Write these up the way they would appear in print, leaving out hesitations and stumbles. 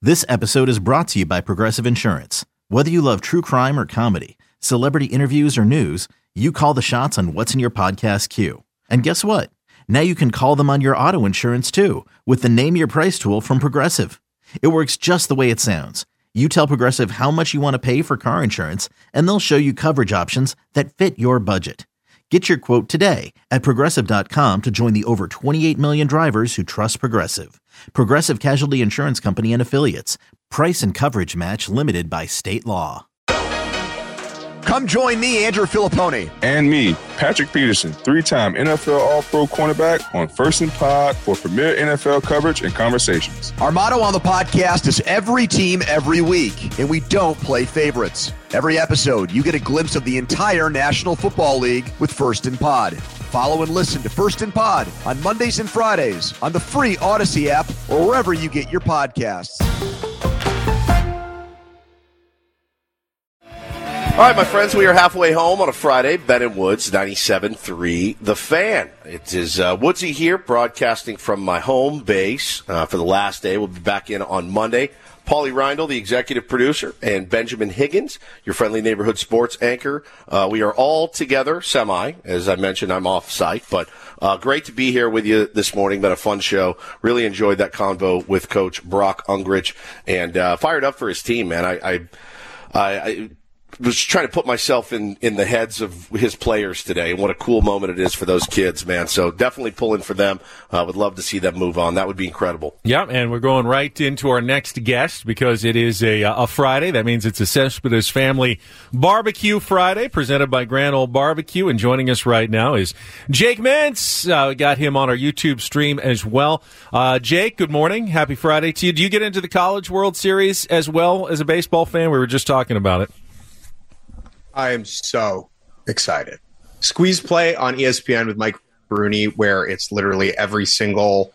This episode is brought to you by Progressive Insurance. Whether you love true crime or comedy, celebrity interviews or news, you call the shots on what's in your podcast queue. And guess what? Now you can call them on your auto insurance too with the Name Your Price tool from Progressive. It works just the way it sounds. You tell Progressive how much you want to pay for car insurance, and they'll show you coverage options that fit your budget. Get your quote today at Progressive.com to join the over 28 million drivers who trust Progressive. Progressive Casualty Insurance Company and Affiliates. Price and coverage match limited by state law. Come join me, Andrew Filippone. And me, Patrick Peterson, 3-time NFL All-Pro cornerback on First and Pod for premier NFL coverage and conversations. Our motto on the podcast is every team, every week, and we don't play favorites. Every episode, you get a glimpse of the entire National Football League with First and Pod. Follow and listen to First and Pod on Mondays and Fridays on the free Odyssey app or wherever you get your podcasts. All right, my friends, we are halfway home on a Friday. Ben and Woods, 97.3 The Fan. It is Woodsy here, broadcasting from my home base for the last day. We'll be back in on Monday. Paulie Reindl, the executive producer, and Benjamin Higgins, your friendly neighborhood sports anchor. We are all together, As I mentioned, I'm off-site, but great to be here with you this morning. Been a fun show. Really enjoyed that convo with Coach Brock Ungricht, and fired up for his team, man. I was trying to put myself in the heads of his players today, and what a cool moment it is for those kids, man. So definitely pulling for them. Would love to see them move on. That would be incredible. Yeah, and we're going right into our next guest because it is a Friday. That means it's a Cespedes Family Barbecue Friday, presented by Grand Ole Barbecue. And joining us right now is Jake Mintz. We got him on our YouTube stream as well. Jake, good morning. Happy Friday to you. Do you get into the College World Series as well as a baseball fan? We were just talking about it. I am so excited. Squeeze Play on ESPN with Mike Rooney, where it's literally every single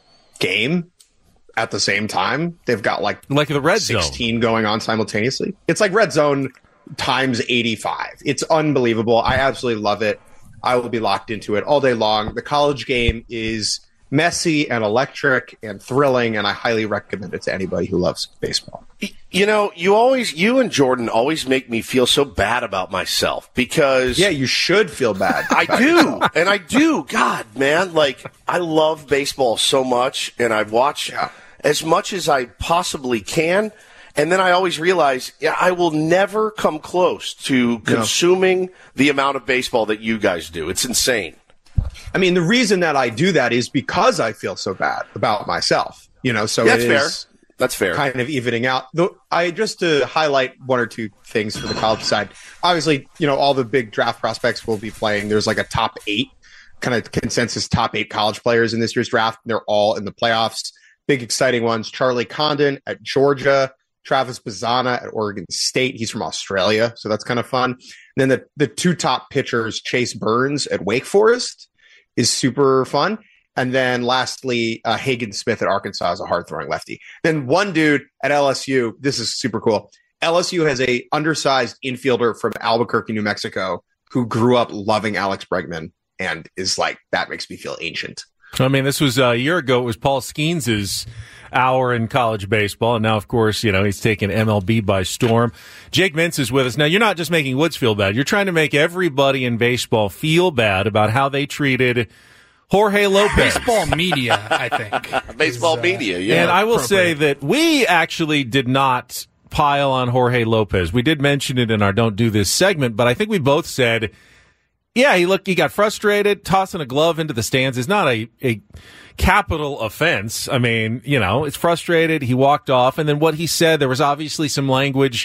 game at the same time. They've got like the Red 16 Zone going on simultaneously. It's like Red Zone times 85. It's unbelievable. I absolutely love it. I will be locked into it all day long. The college game is messy and electric and thrilling, and I highly recommend it to anybody who loves baseball. You know, you and Jordan always make me feel so bad about myself because... Yeah, you should feel bad. I do, and I do. God, man, I love baseball so much, and I watch as much as I possibly can, and then I always realize, I will never come close to consuming the amount of baseball that you guys do. It's insane. I mean, the reason that I do that is because I feel so bad about myself, so that's it fair. is That's fair. Kind of evening out. Just to highlight one or two things for the college side. Obviously, all the big draft prospects will be playing. There's like a top 8 kind of consensus top 8 college players in this year's draft. They're all in the playoffs. Big exciting ones. Charlie Condon at Georgia, Travis Bazzana at Oregon State. He's from Australia, so that's kind of fun. And then the 2 top pitchers, Chase Burns at Wake Forest, is super fun. And then lastly, Hagen Smith at Arkansas is a hard-throwing lefty. Then one dude at LSU, this is super cool. LSU has a undersized infielder from Albuquerque, New Mexico, who grew up loving Alex Bregman and is like, that makes me feel ancient. I mean, this was a year ago. It was Paul Skeens' hour in college baseball. And now, of course, he's taken MLB by storm. Jake Mintz is with us. Now, you're not just making Woods feel bad. You're trying to make everybody in baseball feel bad about how they treated Jorge Lopez. Baseball media, I think. Baseball media, yeah. And I will say that we actually did not pile on Jorge Lopez. We did mention it in our Don't Do This segment, but I think we both said, yeah, he got frustrated. Tossing a glove into the stands is not a capital offense. I mean, it's frustrated. He walked off. And then what he said, there was obviously some language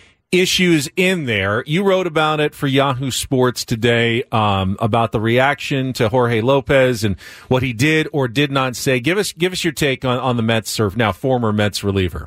issues in there. You wrote about it for Yahoo Sports today, about the reaction to Jorge Lopez and what he did or did not say. Give us your take on the Mets, or now former Mets reliever.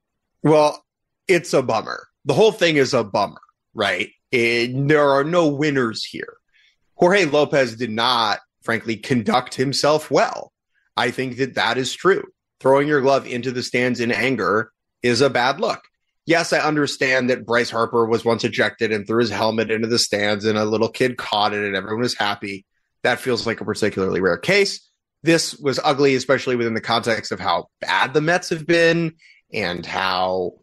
Well, it's a bummer. The whole thing is a bummer, right? There are no winners here. Jorge Lopez did not, frankly, conduct himself well. I think that is true. Throwing your glove into the stands in anger is a bad look. Yes, I understand that Bryce Harper was once ejected and threw his helmet into the stands and a little kid caught it and everyone was happy. That feels like a particularly rare case. This was ugly, especially within the context of how bad the Mets have been and how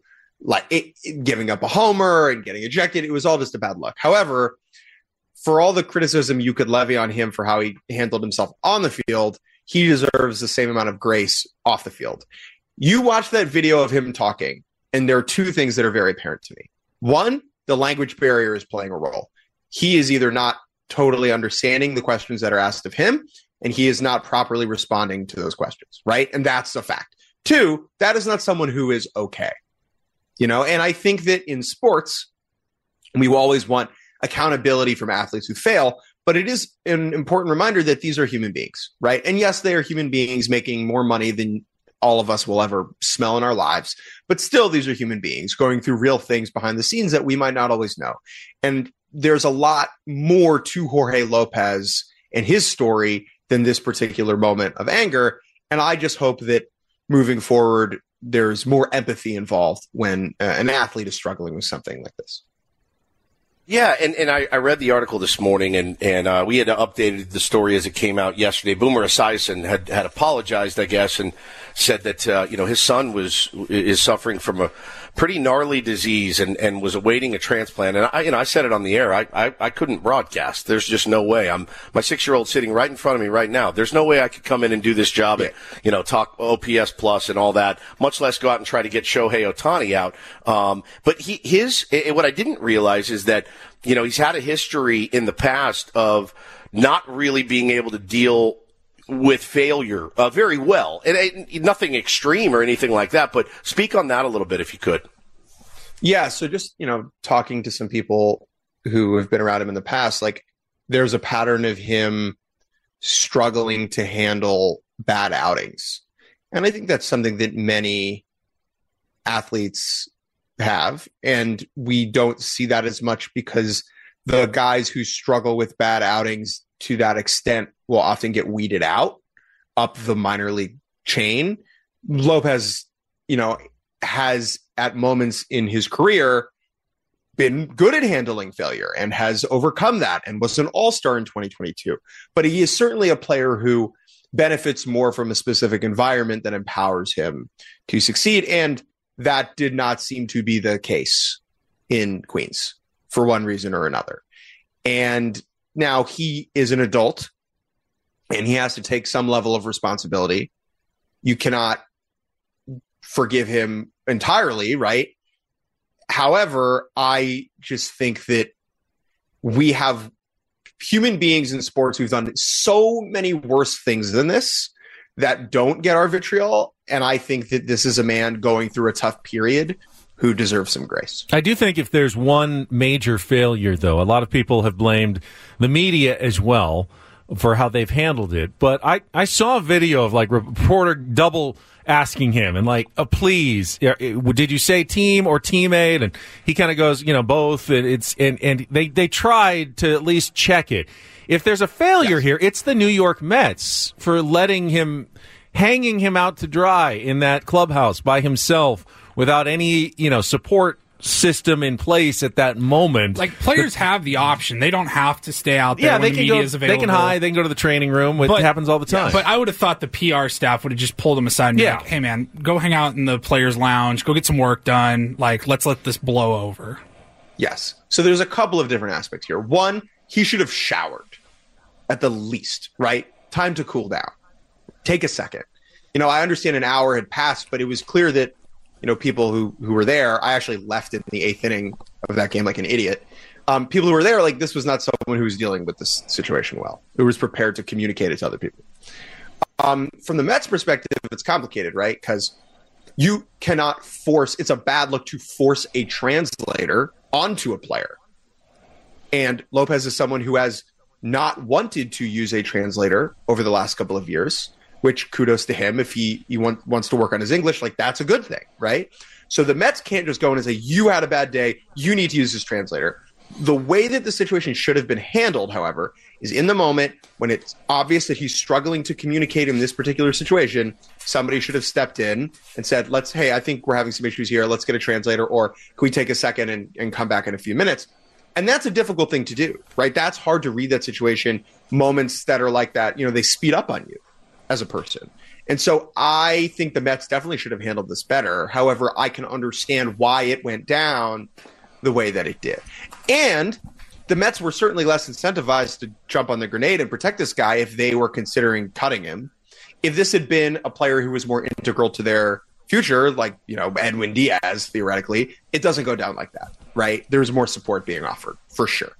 giving up a homer and getting ejected, it was all just a bad luck. However, for all the criticism you could levy on him for how he handled himself on the field, he deserves the same amount of grace off the field. You watch that video of him talking, and there are two things that are very apparent to me. One, the language barrier is playing a role. He is either not totally understanding the questions that are asked of him, and he is not properly responding to those questions, right? And that's a fact. Two, that is not someone who is okay. And I think that in sports, we will always want accountability from athletes who fail, but it is an important reminder that these are human beings, right? And yes, they are human beings making more money than all of us will ever smell in our lives, but still, these are human beings going through real things behind the scenes that we might not always know. And there's a lot more to Jorge Lopez and his story than this particular moment of anger. And I just hope that moving forward, there's more empathy involved when an athlete is struggling with something like this. Yeah, and I read the article this morning, and we had updated the story as it came out yesterday. Boomer Esiason had apologized, I guess, and said that his son is suffering from a pretty gnarly disease and was awaiting a transplant. And I said it on the air. I couldn't broadcast. There's just no way. My 6-year-old sitting right in front of me right now. There's no way I could come in and do this job and talk OPS plus and all that, much less go out and try to get Shohei Ohtani out. But what I didn't realize is that he's had a history in the past of not really being able to deal with failure very well. And nothing extreme or anything like that, but speak on that a little bit if you could. Yeah, so just, talking to some people who have been around him in the past, there's a pattern of him struggling to handle bad outings. And I think that's something that many athletes have, and we don't see that as much because the guys who struggle with bad outings to that extent will often get weeded out up the minor league chain. Lopez, has at moments in his career been good at handling failure and has overcome that and was an all-star in 2022. But he is certainly a player who benefits more from a specific environment that empowers him to succeed. And that did not seem to be the case in Queens for one reason or another. And now he is an adult and he has to take some level of responsibility. You cannot forgive him entirely, right? However, I just think that we have human beings in sports who've done so many worse things than this that don't get our vitriol. And I think that this is a man going through a tough period who deserves some grace. I do think if there's one major failure, though, a lot of people have blamed the media as well for how they've handled it. But I saw a video of reporter double asking him and please, did you say team or teammate? And he kind of goes, both. And they tried to at least check it. If there's a failure here, it's the New York Mets for hanging him out to dry in that clubhouse by himself without any, support system in place at that moment. Players have the option. They don't have to stay out there when the media is available. They can hide. They can go to the training room. It happens all the time. But I would have thought the PR staff would have just pulled him aside and be like, hey, man, go hang out in the players' lounge. Go get some work done. Let's let this blow over. Yes. So there's a couple of different aspects here. One, he should have showered at the least, right? Time to cool down. Take a second. I understand an hour had passed, but it was clear that people who were there, I actually left in the 8th inning of that game like an idiot. People who were there, this was not someone who was dealing with this situation well, who was prepared to communicate it to other people. From the Mets' perspective, it's complicated, right? Because you cannot it's a bad look to force a translator onto a player. And Lopez is someone who has not wanted to use a translator over the last couple of years, which kudos to him. If he wants to work on his English, that's a good thing, right? So the Mets can't just go in and say, you had a bad day, you need to use this translator. The way that the situation should have been handled, however, is in the moment when it's obvious that he's struggling to communicate in this particular situation, somebody should have stepped in and said, hey, I think we're having some issues here. Let's get a translator, or can we take a second and come back in a few minutes? And that's a difficult thing to do, right? That's hard to read that situation. Moments that are like that, they speed up on you as a person. And so I think the Mets definitely should have handled this better. However, I can understand why it went down the way that it did. And the Mets were certainly less incentivized to jump on the grenade and protect this guy if they were considering cutting him. If this had been a player who was more integral to their future, like, Edwin Diaz, theoretically, it doesn't go down like that, right? There's more support being offered, for sure.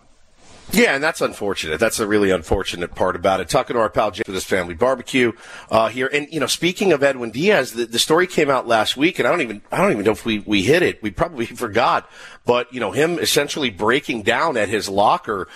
Yeah, and that's unfortunate. That's a really unfortunate part about it. Talking to our pal Jake with his family barbecue here, and speaking of Edwin Diaz, the story came out last week, and I don't even know if we hit it. We probably forgot, but him essentially breaking down at his locker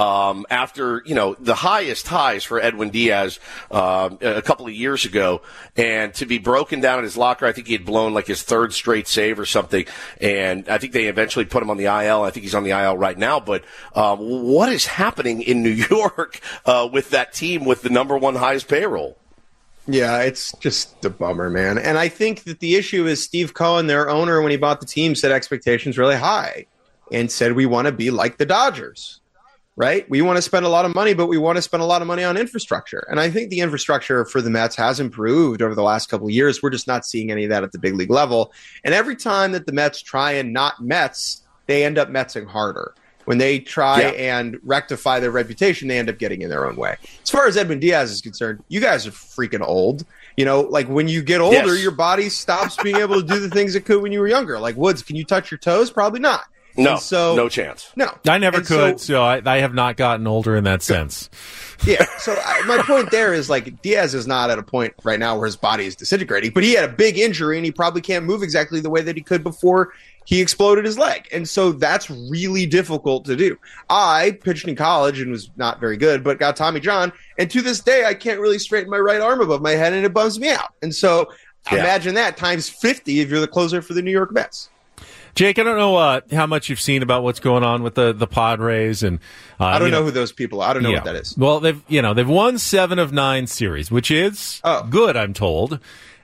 after the highest highs for Edwin Diaz a couple of years ago, and to be broken down at his locker. I think he had blown like his third straight save or something, and I think they eventually put him on the IL. I think he's on the IL right now, but what is happening in New York with that team with the number one highest payroll? Yeah, it's just a bummer, man. And I think that the issue is Steve Cohen, their owner, when he bought the team, set expectations really high and said, we want to be like the Dodgers, right? We want to spend a lot of money, but we want to spend a lot of money on infrastructure. And I think the infrastructure for the Mets has improved over the last couple of years. We're just not seeing any of that at the big league level. And every time that the Mets try and not Mets, they end up Metsing harder. When they try and rectify their reputation, they end up getting in their own way. As far as Edwin Diaz is concerned, you guys are freaking old. Like when you get older, your body stops being able to do the things it could when you were younger. Like, Woods, can you touch your toes? Probably not. No, no chance. No. I never could, so I have not gotten older in that sense. Yeah, so my point there is, like, Diaz is not at a point right now where his body is disintegrating, but he had a big injury and he probably can't move exactly the way that he could before he exploded his leg. And so that's really difficult to do. I pitched in college and was not very good, but got Tommy John. And to this day, I can't really straighten my right arm above my head and it bums me out. And so imagine that times 50 if you're the closer for the New York Mets. Jake, I don't know how much you've seen about what's going on with the Padres, and I don't know who those people are. I don't know what that is. Well, they've won 7 of 9 series, which is good, I'm told,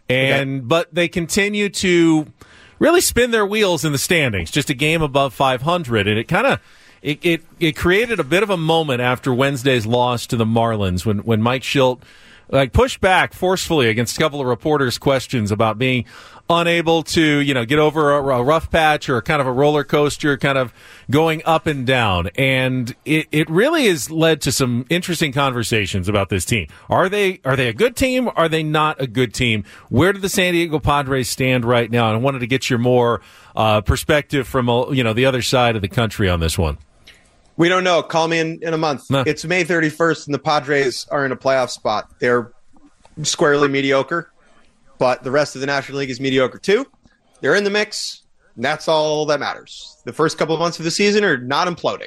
but they continue to really spin their wheels in the standings, just a game above 500, and it kind of it created a bit of a moment after Wednesday's loss to the Marlins when Mike Shildt pushed back forcefully against a couple of reporters' questions about being unable to, get over a rough patch or kind of a roller coaster, kind of going up and down. And it really has led to some interesting conversations about this team. Are they a good team? Are they not a good team? Where do the San Diego Padres stand right now? And I wanted to get your more perspective from, the other side of the country on this one. We don't know. Call me in a month. Nah. It's May 31st, and the Padres are in a playoff spot. They're squarely mediocre, but the rest of the National League is mediocre too. They're in the mix, and that's all that matters. The first couple of months of the season are not imploding,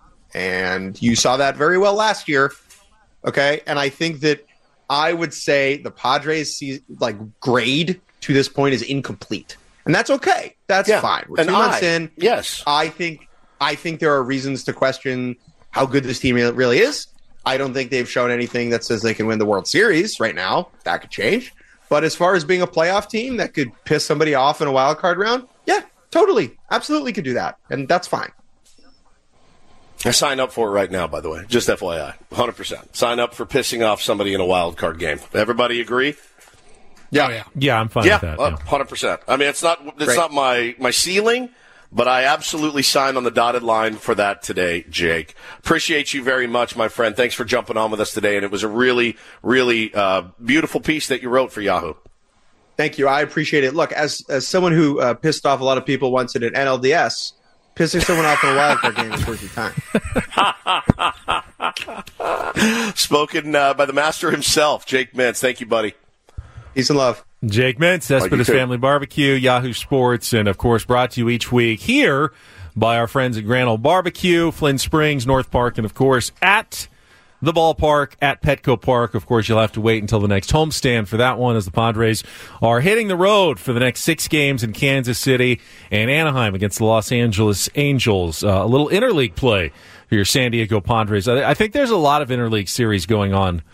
and you saw that very well last year, okay? And I think that I would say the Padres' grade to this point is incomplete, and that's okay. That's fine. We're 2 months in. Yes. I think there are reasons to question how good this team really is. I don't think they've shown anything that says they can win the World Series right now. That could change. But as far as being a playoff team that could piss somebody off in a wild card round, yeah, totally. Absolutely could do that. And that's fine. I sign up for it right now, by the way. Just FYI. 100%. Sign up for pissing off somebody in a wild card game. Everybody agree? Yeah. Yeah, I'm fine with that. 100%. I mean, it's not my ceiling, but I absolutely signed on the dotted line for that today, Jake. Appreciate you very much, my friend. Thanks for jumping on with us today, and it was a really, really beautiful piece that you wrote for Yahoo. Thank you. I appreciate it. Look, as someone who pissed off a lot of people once in an NLDS, pissing someone off in a wildcard game is worth your time. Spoken by the master himself, Jake Mintz. Thank you, buddy. Peace and love. Jake Mintz, Cespedes Family Barbecue, Yahoo Sports, and, of course, brought to you each week here by our friends at Grand Ole Barbecue, Flint Springs, North Park, and, of course, at the ballpark, at Petco Park. Of course, you'll have to wait until the next homestand for that one as the Padres are hitting the road for the next 6 games in Kansas City and Anaheim against the Los Angeles Angels. A little interleague play for your San Diego Padres. I think there's a lot of interleague series going on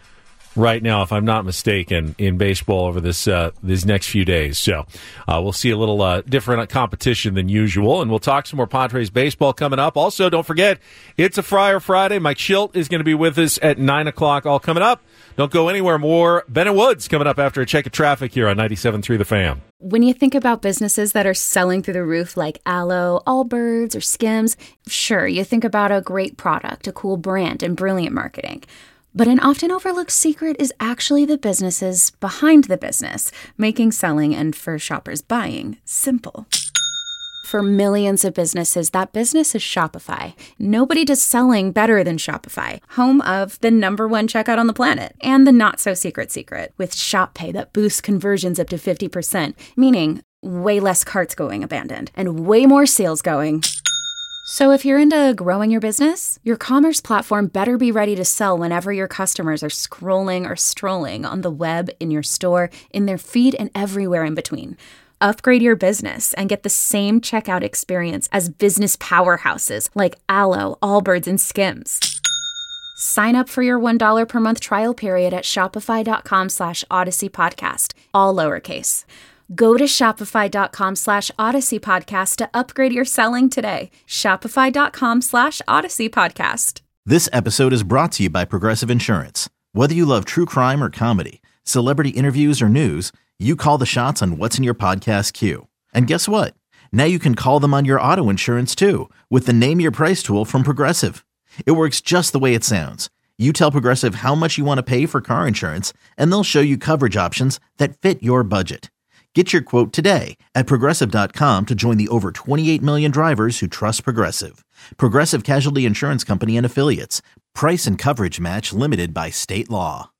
right now, if I'm not mistaken, in baseball over these next few days. So we'll see a little different competition than usual, and we'll talk some more Padres baseball coming up. Also, don't forget, it's a Friar Friday. Mike Schilt is going to be with us at 9 o'clock, all coming up. Don't go anywhere. More Ben and Woods coming up after a check of traffic here on 97.3 The Fan. When you think about businesses that are selling through the roof like Aloe, Allbirds, or Skims, sure, you think about a great product, a cool brand, and brilliant marketing. But an often overlooked secret is actually the businesses behind the business, making selling and, for shoppers, buying simple. For millions of businesses, that business is Shopify. Nobody does selling better than Shopify, home of the #1 checkout on the planet and the not-so-secret secret with Shop Pay that boosts conversions up to 50%, meaning way less carts going abandoned and way more sales going. So if you're into growing your business, your commerce platform better be ready to sell whenever your customers are scrolling or strolling on the web, in your store, in their feed, and everywhere in between. Upgrade your business and get the same checkout experience as business powerhouses like Aloe, Allbirds, and Skims. Sign up for your $1 per month trial period at shopify.com/Odyssey Podcast, all lowercase. Go to shopify.com/Odyssey Podcast to upgrade your selling today. Shopify.com/Odyssey Podcast. This episode is brought to you by Progressive Insurance. Whether you love true crime or comedy, celebrity interviews or news, you call the shots on what's in your podcast queue. And guess what? Now you can call them on your auto insurance too with the Name Your Price tool from Progressive. It works just the way it sounds. You tell Progressive how much you want to pay for car insurance, and they'll show you coverage options that fit your budget. Get your quote today at Progressive.com to join the over 28 million drivers who trust Progressive. Progressive Casualty Insurance Company and Affiliates. Price and coverage match limited by state law.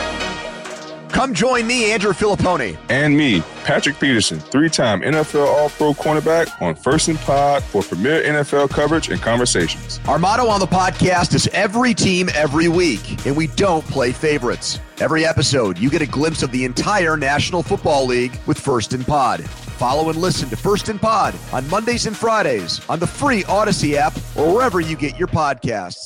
Come join me, Andrew Filippone. And me, Patrick Peterson, 3-time NFL All-Pro cornerback on First and Pod for premier NFL coverage and conversations. Our motto on the podcast is every team, every week, and we don't play favorites. Every episode, you get a glimpse of the entire National Football League with First and Pod. Follow and listen to First and Pod on Mondays and Fridays on the free Odyssey app or wherever you get your podcasts.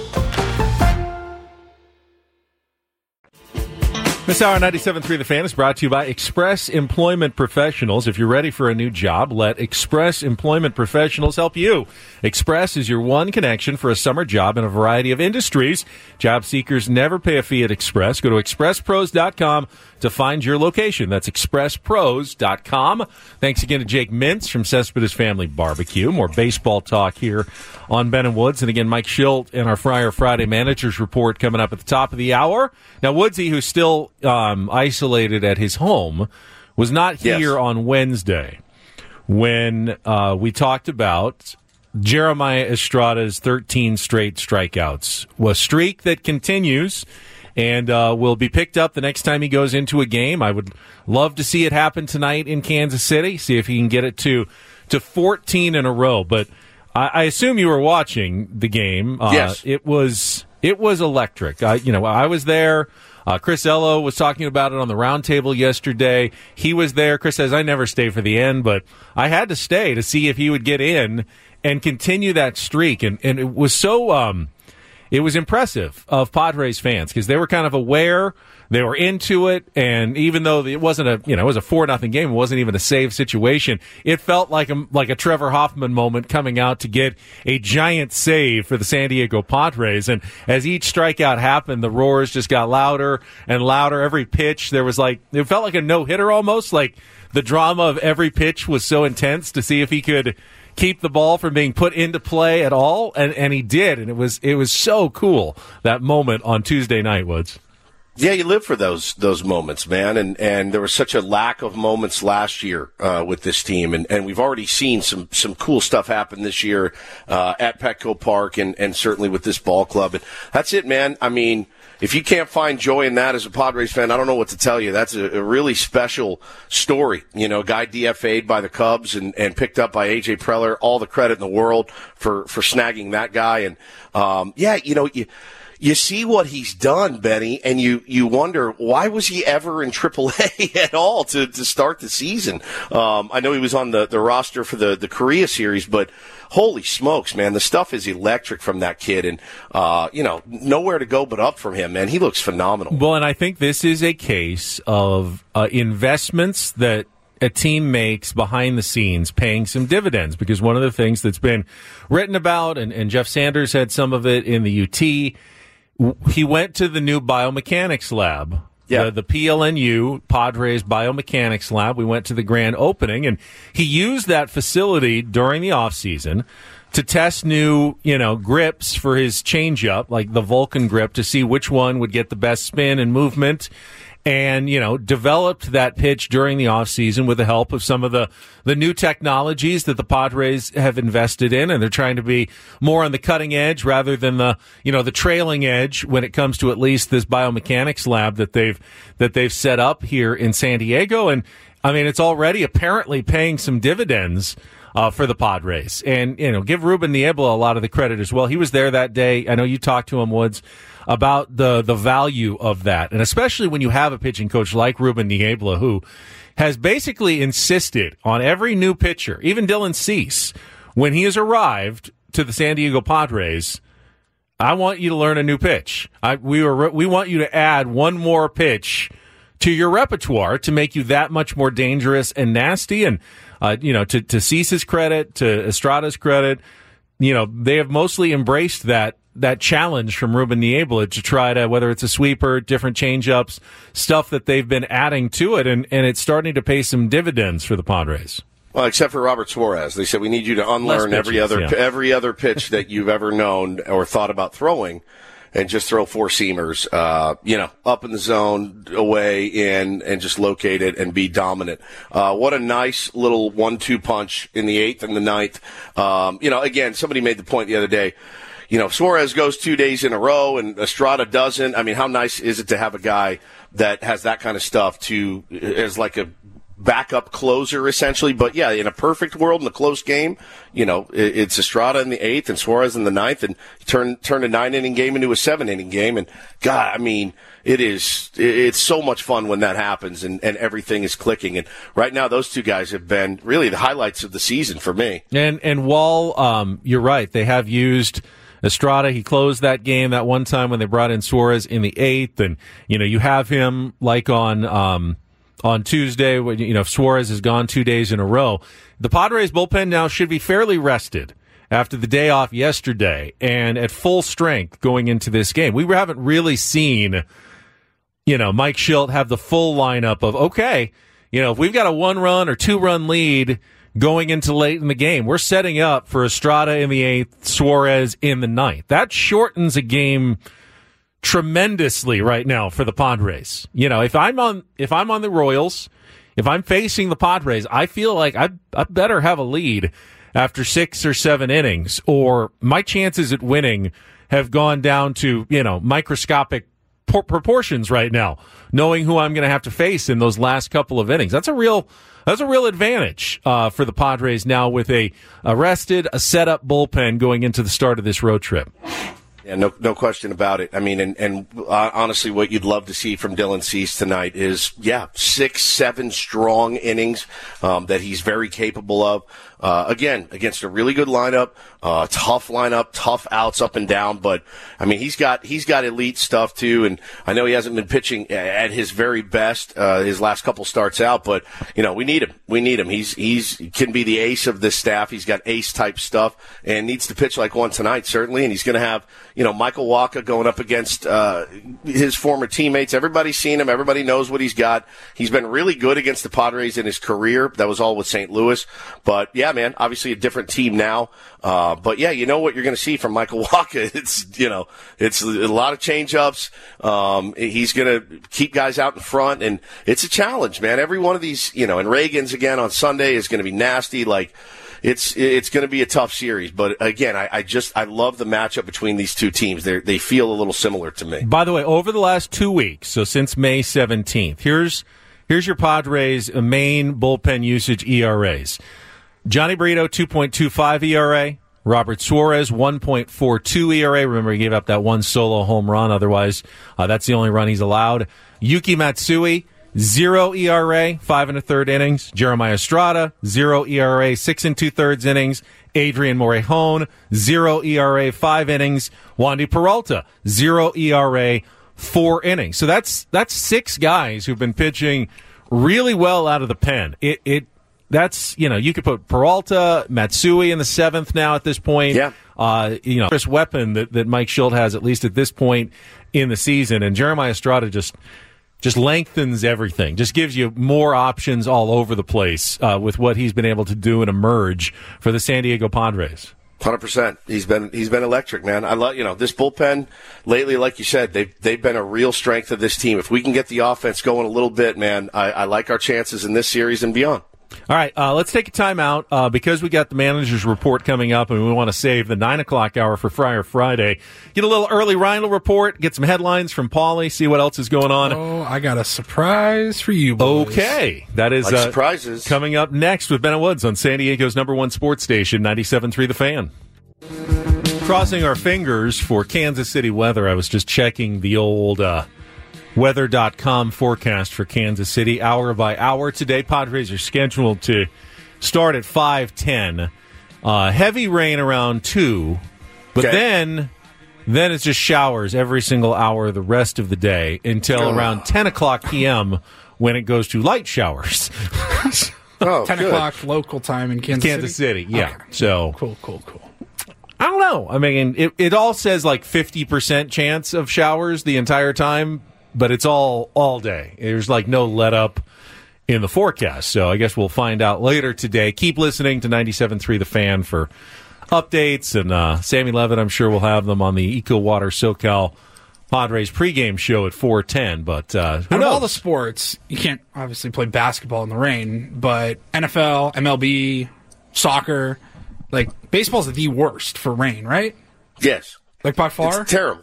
This hour, 97.3 The Fan, is brought to you by Express Employment Professionals. If you're ready for a new job, let Express Employment Professionals help you. Express is your one connection for a summer job in a variety of industries. Job seekers never pay a fee at Express. Go to expresspros.com to find your location. That's expresspros.com. Thanks again to Jake Mintz from Cespedes Family Barbecue. More baseball talk here on Ben and Woods. And again, Mike Schilt and our Friar Friday Managers Report coming up at the top of the hour. Now, Woodsy, who's still isolated at his home, was not here on Wednesday when we talked about Jeremiah Estrada's 13 straight strikeouts. A streak that continues and will be picked up the next time he goes into a game. I would love to see it happen tonight in Kansas City, see if he can get it to 14 in a row. But I assume you were watching the game. Yes. It was electric. I was there. Chris Ello was talking about it on the roundtable yesterday. He was there. Chris says, I never stay for the end, but I had to stay to see if he would get in and continue that streak. And it was so it was impressive of Padres fans because they were kind of aware. They were into it, and even though it wasn't it was a 4-0 game, it wasn't even a save situation. It felt like a Trevor Hoffman moment coming out to get a giant save for the San Diego Padres. And as each strikeout happened, the roars just got louder and louder. Every pitch, it felt like a no-hitter almost. Like the drama of every pitch was so intense to see if he could keep the ball from being put into play at all, and he did. And it was so cool, that moment on Tuesday night, Woods. Yeah, you live for those moments, man, and there was such a lack of moments last year with this team, and we've already seen some cool stuff happen this year at Petco Park and certainly with this ball club. And that's it, man. I mean, if you can't find joy in that as a Padres fan, I don't know what to tell you. That's a really special story. Guy DFA'd by the Cubs and picked up by A.J. Preller. All the credit in the world for snagging that guy. And you see what he's done, Benny, and you wonder, why was he ever in AAA at all to start the season? I know he was on the roster for the Korea series, but holy smokes, man, the stuff is electric from that kid, and, nowhere to go but up from him, man. He looks phenomenal. Well, and I think this is a case of investments that a team makes behind the scenes paying some dividends, because one of the things that's been written about, and Jeff Sanders had some of it in the UT, he went to the new biomechanics lab. Yeah. The PLNU, Padres Biomechanics Lab. We went to the grand opening, and he used that facility during the offseason to test new, grips for his changeup, like the Vulcan grip, to see which one would get the best spin and movement. And, developed that pitch during the offseason with the help of some of the new technologies that the Padres have invested in. And they're trying to be more on the cutting edge rather than the trailing edge when it comes to at least this biomechanics lab that they've set up here in San Diego. And I mean, it's already apparently paying some dividends for the Padres. And, give Ruben Niebla a lot of the credit as well. He was there that day. I know you talked to him, Woods, about the value of that. And especially when you have a pitching coach like Ruben Niebla, who has basically insisted on every new pitcher, even Dylan Cease, when he has arrived to the San Diego Padres, I want you to learn a new pitch. We want you to add one more pitch to your repertoire to make you that much more dangerous and nasty. And, to Cease's credit, to Estrada's credit, they have mostly embraced that challenge from Ruben Niebla to try to, whether it's a sweeper, different changeups, stuff that they've been adding to it, and it's starting to pay some dividends for the Padres. Well, except for Robert Suarez. They said, we need you to unlearn every other pitch that you've ever known or thought about throwing, and just throw four seamers, up in the zone, away, in, and just locate it and be dominant. What a nice little 1-2 punch in the 8th and the 9th. Again, somebody made the point the other day, Suarez goes 2 days in a row and Estrada doesn't. I mean, how nice is it to have a guy that has that kind of stuff as like a backup closer, essentially? But yeah, in a perfect world, in a close game, it's Estrada in the 8th and Suarez in the 9th, and turn a 9-inning game into a 7-inning game. And God, I mean, it's so much fun when that happens and everything is clicking. And right now, those two guys have been really the highlights of the season for me. And while you're right, they have used Estrada. He closed that game that one time when they brought in Suarez in the 8th, and you have him like on Tuesday when Suarez has gone 2 days in a row. The Padres bullpen now should be fairly rested after the day off yesterday and at full strength going into this game. We haven't really seen Mike Shildt have the full lineup of, okay, if we've got a 1-run or 2-run lead going into late in the game, we're setting up for Estrada in the 8th, Suarez in the 9th. That shortens a game tremendously right now for the Padres. If I'm on the Royals, if I'm facing the Padres, I feel like I better have a lead after 6 or 7 innings, or my chances at winning have gone down to, microscopic proportions right now, knowing who I'm going to have to face in those last couple of innings. That's a real advantage for the Padres now with a set up bullpen going into the start of this road trip. Yeah, no question about it. I mean, and honestly, what you'd love to see from Dylan Cease tonight is, 6-7 strong innings that he's very capable of. Again, against a really good lineup, tough outs up and down. But I mean, he's got elite stuff too. And I know he hasn't been pitching at his very best his last couple starts out, but we need him. He can be the ace of this staff. He's got ace type stuff and needs to pitch like one tonight, certainly. And he's going to have Michael Wacha going up against his former teammates. Everybody's seen him. Everybody knows what he's got. He's been really good against the Padres in his career. That was all with St. Louis. But yeah, man, obviously a different team now. But yeah, you know what you're going to see from Michael Wacha. It's a lot of change-ups. He's going to keep guys out in front, and it's a challenge, man. Every one of these, and Reagan's again on Sunday is going to be nasty. Like, it's going to be a tough series. But again, I love the matchup between these two teams. They feel a little similar to me. By the way, over the last 2 weeks, so since May 17th, here's your Padres' main bullpen usage ERAs. Johnny Brito, 2.25 ERA. Robert Suarez, 1.42 ERA. Remember, he gave up that one solo home run. Otherwise, that's the only run he's allowed. Yuki Matsui, 0 ERA, 5 1/3 innings. Jeremiah Estrada, 0 ERA, 6 2/3 innings. Adrian Morejon, 0 ERA, 5 innings. Wandy Peralta, 0 ERA, 4 innings. So that's 6 guys who've been pitching really well out of the pen. That's, you could put Peralta, Matsui in the 7th now at this point. Yeah. Chris weapon that Mike Schilt has, at least at this point in the season. And Jeremiah Estrada just lengthens everything, just gives you more options all over the place with what he's been able to do and emerge for the San Diego Padres. 100%. He's been electric, man. I love this bullpen lately. Like you said, they've been a real strength of this team. If we can get the offense going a little bit, man, I like our chances in this series and beyond. All right, let's take a timeout because we got the manager's report coming up, and we want to save the 9 o'clock hour for Friar Friday. Get a little early Rindle report, get some headlines from Paulie, see what else is going on. Oh, I got a surprise for you, boys. Okay, that is surprises coming up next with Bennett Woods on San Diego's #1 sports station, 97.3 The Fan. Crossing our fingers for Kansas City weather. I was just checking the old weather.com forecast for Kansas City hour by hour. Today, Padres are scheduled to start at 5:10. Heavy rain around 2, but then it's just showers every single hour the rest of the day until around 10 o'clock p.m. when it goes to light showers. 10 o'clock local time in Kansas City, yeah. Okay. So Cool. I don't know. I mean, it all says like 50% chance of showers the entire time, but it's all day. There's like no let up in the forecast. So I guess we'll find out later today. Keep listening to 97.3 The Fan for updates. And Sammy Levitt, I'm sure we'll have them on the EcoWater SoCal Padres pregame show at 4:10. But who knows? Out of all the sports, you can't obviously play basketball in the rain, but NFL, MLB, soccer, like baseball's the worst for rain, right? Yes. Like by far? It's terrible.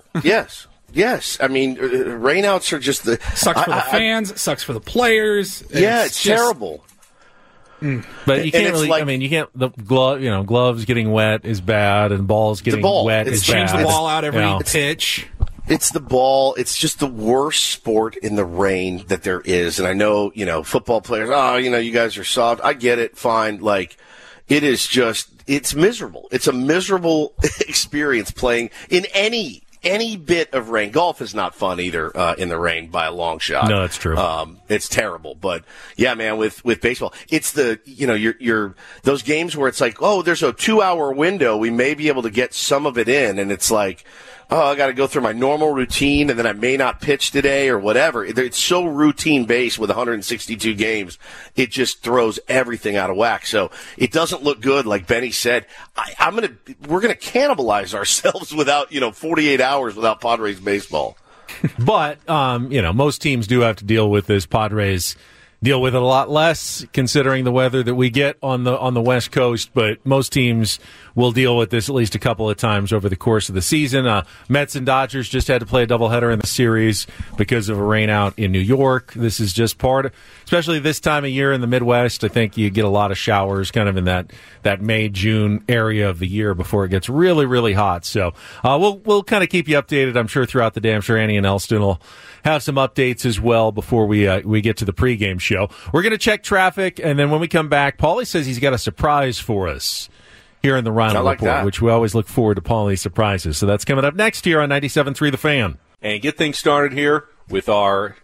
Yes. I mean, rainouts are just sucks for the fans. Sucks for the players. It's terrible. But you can't really. You can't. The gloves getting wet is bad, and balls getting wet is bad. Change the ball out every pitch. It's the ball. It's just the worst sport in the rain that there is. And I know, football players. You guys are soft. I get it. Fine. Like, it is just. It's miserable. It's a miserable experience playing in any bit of rain. Golf is not fun either in the rain by a long shot. No, that's true. It's terrible. But yeah, man, with baseball, it's the you're those games where it's like, oh, there's a 2-hour window. We may be able to get some of it in, and it's like, oh, I got to go through my normal routine, and then I may not pitch today or whatever. It's so routine based with 162 games, it just throws everything out of whack. So it doesn't look good, like Benny said. We're gonna cannibalize ourselves without 48 hours without Padres baseball. But most teams do have to deal with this. Padres deal with it a lot less, considering the weather that we get on the West Coast. But most teams will deal with this at least a couple of times over the course of the season. Mets and Dodgers just had to play a doubleheader in the series because of a rainout in New York. This is just part of, especially this time of year in the Midwest, I think you get a lot of showers kind of in that May, June area of the year before it gets really, really hot. So we'll kind of keep you updated, I'm sure, throughout the day. I'm sure Annie and Elston will have some updates as well before we get to the pregame show. We're going to check traffic, and then when we come back, Paulie says he's got a surprise for us here in the Rindle Report, which we always look forward to Paulie's surprises. So that's coming up next here on 97.3 The Fan. And get things started here with our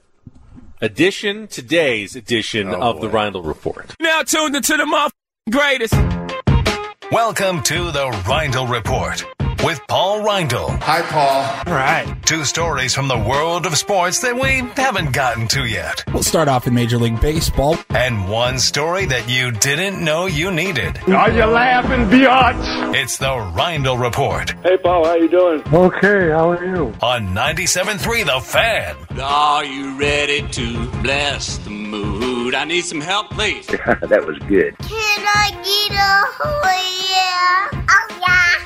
today's edition of the Rindle Report. Now tuned into the greatest. Welcome to the Rindle Report with Paul Rindle. Hi, Paul. All right. 2 stories from the world of sports that we haven't gotten to yet. We'll start off in Major League Baseball. And 1 story that you didn't know you needed. Are you laughing, biatch? It's the Rindle Report. Hey, Paul, how you doing? Okay, how are you? On 97.3 The Fan. Are you ready to bless the mood? I need some help, please. That was good. Can I get a yeah? Oh, yeah.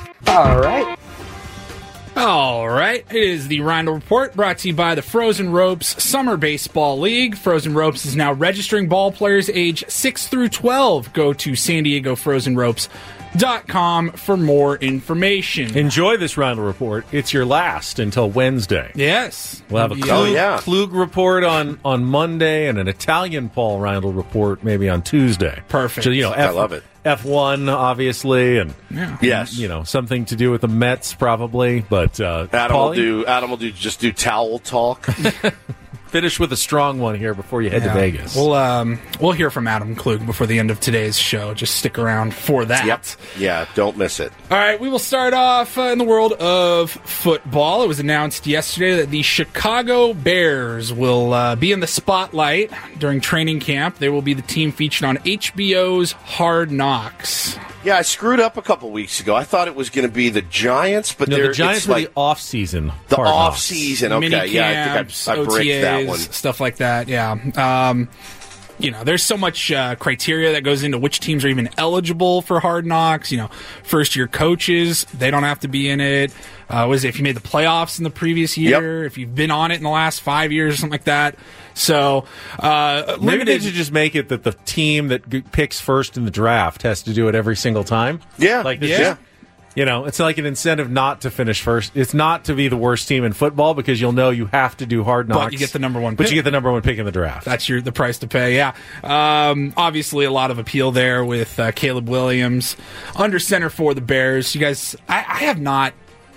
All right. It is the Rindle Report brought to you by the Frozen Ropes Summer Baseball League. Frozen Ropes is now registering ball players age 6 through 12. Go to San Diego Frozen Ropes .com for more information. Enjoy this Roundel Report. It's your last until Wednesday. Yes. We'll have a Klug report on Monday and an Italian Paul Roundel report maybe on Tuesday. Perfect. So, I love it. F1, obviously, and yes, something to do with the Mets probably. But Adam will do towel talk. Finish with a strong one here before you head to Vegas. We'll hear from Adam Klug before the end of today's show. Just stick around for that. Yep. Yeah, don't miss it. All right, we will start off in the world of football. It was announced yesterday that the Chicago Bears will be in the spotlight during training camp. They will be the team featured on HBO's Hard Knocks. Yeah, I screwed up a couple weeks ago. I thought it was going to be the Giants, but the Giants were the off-season. The off-season, okay. Mini camps, I think I bricked OTAs, that one. Stuff like that, yeah. There's so much criteria that goes into which teams are even eligible for Hard Knocks. First-year coaches, they don't have to be in it. If you made the playoffs in the previous year, if you've been on it in the last 5 years or something like that. So, maybe they should just make it that the team that picks first in the draft has to do it every single time. Yeah. It's like an incentive not to finish first. It's not to be the worst team in football because you'll know you have to do Hard Knocks. But you get the number one pick. But you get the number one pick in the draft. That's the price to pay, yeah. Obviously, a lot of appeal there with Caleb Williams under center for the Bears. You guys, I have not...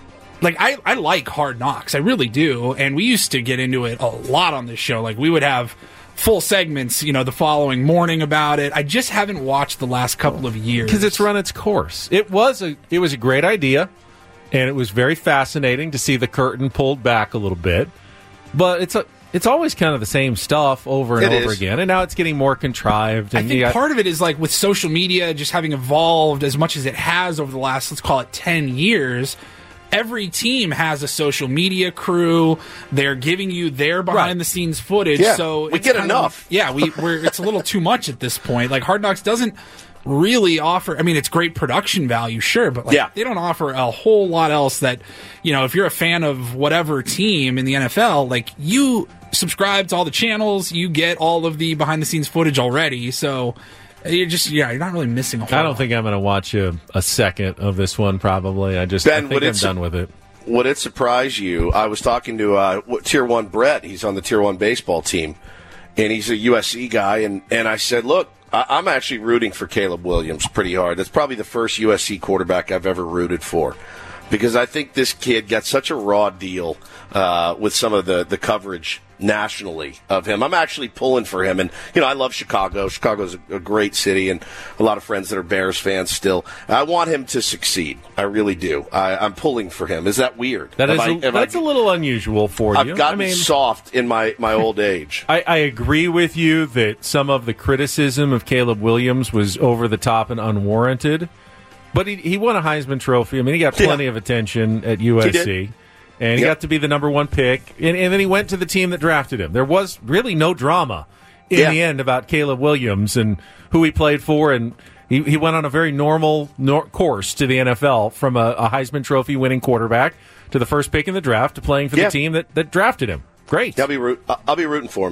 I like Hard Knocks. I really do. And we used to get into it a lot on this show. We would have full segments, the following morning about it. I just haven't watched the last couple of years. Because it's run its course. It was a great idea, and it was very fascinating to see the curtain pulled back a little bit. But it's always kind of the same stuff over and over again, and now it's getting more contrived. And I think part of it is with social media just having evolved as much as it has over the last, let's call it 10 years. Every team has a social media crew. They're giving you their behind-the-scenes footage. Yeah, so we get enough. It's a little too much at this point. Hard Knocks doesn't really offer... I mean, it's great production value, sure, but they don't offer a whole lot else that, if you're a fan of whatever team in the NFL, you subscribe to all the channels, you get all of the behind-the-scenes footage already, so... You're not really missing a whole lot. I don't think I'm going to watch a second of this one, probably. I think I'm done with it. Would it surprise you? I was talking to Tier 1 Brett. He's on the Tier 1 baseball team, and he's a USC guy. And I said, look, I'm actually rooting for Caleb Williams pretty hard. That's probably the first USC quarterback I've ever rooted for, because I think this kid got such a raw deal with some of the coverage nationally of him. I'm actually pulling for him, and I love Chicago. Chicago's a great city, and a lot of friends that are Bears fans still. I want him to succeed. I really do. I'm pulling for him. Is that weird? That's a little unusual for you. I've gotten soft in my old age. I agree with you that some of the criticism of Caleb Williams was over the top and unwarranted, but he won a Heisman Trophy. I mean, he got plenty of attention at USC. And he got to be the number one pick. And then he went to the team that drafted him. There was really no drama in the end about Caleb Williams and who he played for. And he went on a very normal course to the NFL, from a Heisman Trophy winning quarterback to the first pick in the draft to playing for the team that drafted him. Great. I'll be rooting for him.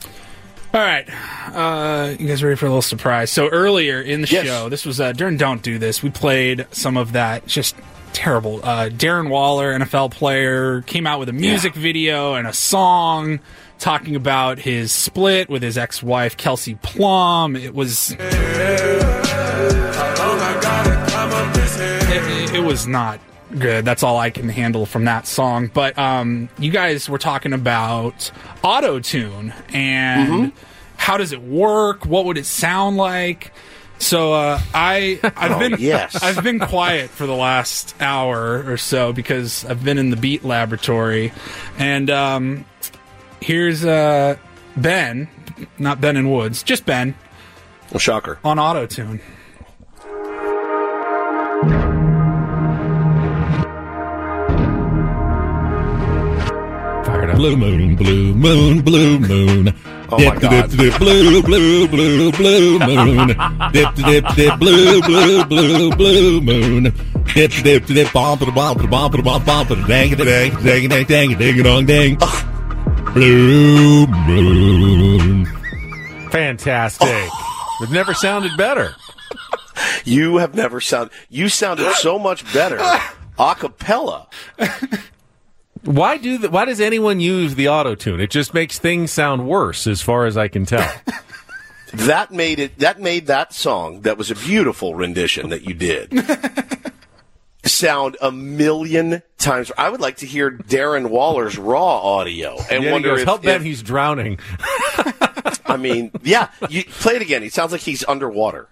All right. You guys ready for a little surprise? So earlier in the show, this was during Don't Do This, we played some of that just terrible. Darren Waller, NFL player, came out with a music video and a song talking about his split with his ex-wife, Kelsey Plum. It was... It was not good. That's all I can handle from that song. But you guys were talking about auto-tune and how does it work? What would it sound like? So I've been quiet for the last hour or so because I've been in the Beat Laboratory, and here's Ben, not Ben and Woods, just Ben. Well, shocker. On auto-tune. Fired up. Blue moon, blue moon, blue moon. Oh my God. Dip, blue, blue, blue, blue moon. Dip, dip, dip, blue, blue, blue, blue moon. Dip, dip, dip, bump, bump, bump, bump, bump, dang, dang, dang, dang, dang, ding, dong, dang. Blue moon. Fantastic. It never sounded better. You have never you sounded so much better a cappella. Why does anyone use the auto-tune? It just makes things sound worse, as far as I can tell. That made that song, that was a beautiful rendition that you did, sound 1,000,000 times. I would like to hear Darren Waller's raw audio and wonder help Ben, he's drowning. I mean, yeah, you play it again. He sounds like he's underwater.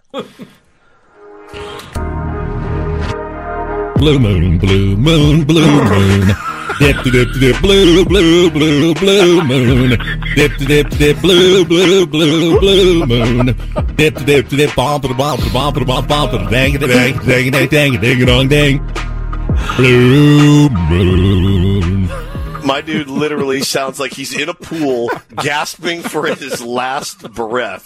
Blue moon, blue moon, blue moon. Dip, dip, dip, blue, blue, blue, blue moon. Dip, dip, dip, blue, blue, blue, blue moon. Dip, dip, dip, bump, bump, bump, bump, bump, dang, dang, dang, dang, dang, dang, dong, dang. Blue moon. My dude literally sounds like he's in a pool, gasping for his last breath.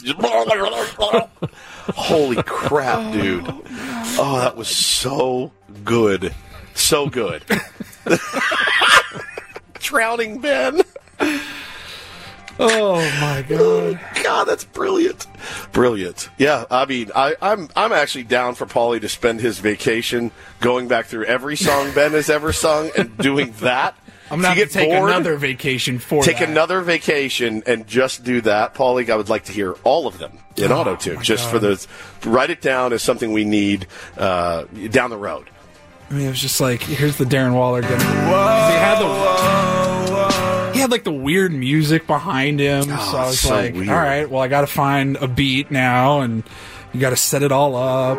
Holy crap, dude. Oh, that was so good. So good. Drowning Ben. Oh my God! God, that's brilliant, brilliant. Yeah, I mean, I'm actually down for Paulie to spend his vacation going back through every song Ben has ever sung and doing that. I'm going to have to take another vacation another vacation and just do that. Paulie, I would like to hear all of them in auto-tune, just for those. Write it down as something we need down the road. I mean, it was just like, here's the Darren Waller again. He had like the weird music behind him, so I was like, weird. All right, well, I got to find a beat now, and you got to set it all up.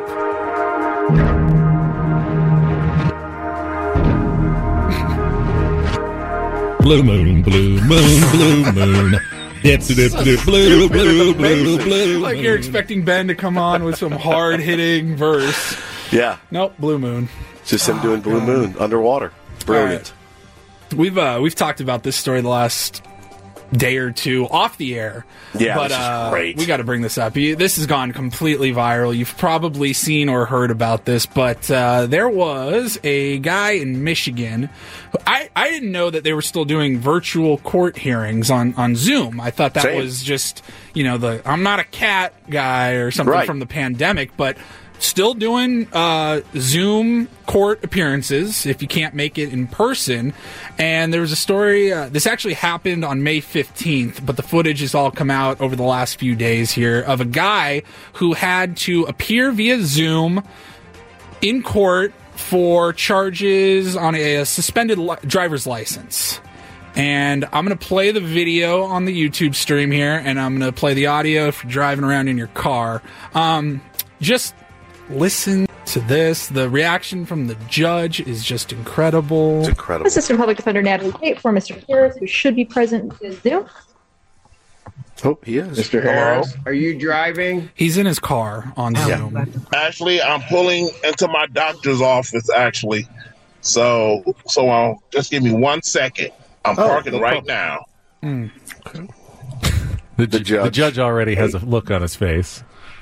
Blue moon, blue moon, blue moon. Dip, dip, dip, blue, blue, blue, blue. Like you're expecting Ben to come on with some hard-hitting verse. Yeah. Nope, Blue Moon. It's just him doing Blue Moon underwater. Brilliant. Right. We've talked about this story the last day or two off the air. Yeah, but this is great. We got to bring this up. This has gone completely viral. You've probably seen or heard about this, but there was a guy in Michigan. I didn't know that they were still doing virtual court hearings on Zoom. I thought that was just, I'm not a cat guy or something from the pandemic, but still doing Zoom court appearances if you can't make it in person. And there was a story, this actually happened on May 15th, but the footage has all come out over the last few days here, of a guy who had to appear via Zoom in court for charges on a suspended driver's license. And I'm going to play the video on the YouTube stream here, and I'm going to play the audio if you're driving around in your car. Just listen to this. The reaction from the judge is just incredible. It's incredible. Assistant Public Defender Natalie Tate for Mr. Harris, who should be present in Zoom. Oh, he is. Mr. Harris, are you driving? He's in his car on Zoom. Actually, I'm pulling into my doctor's office, actually. So just give me 1 second. I'm parking right now. Okay. The judge already has a look on his face.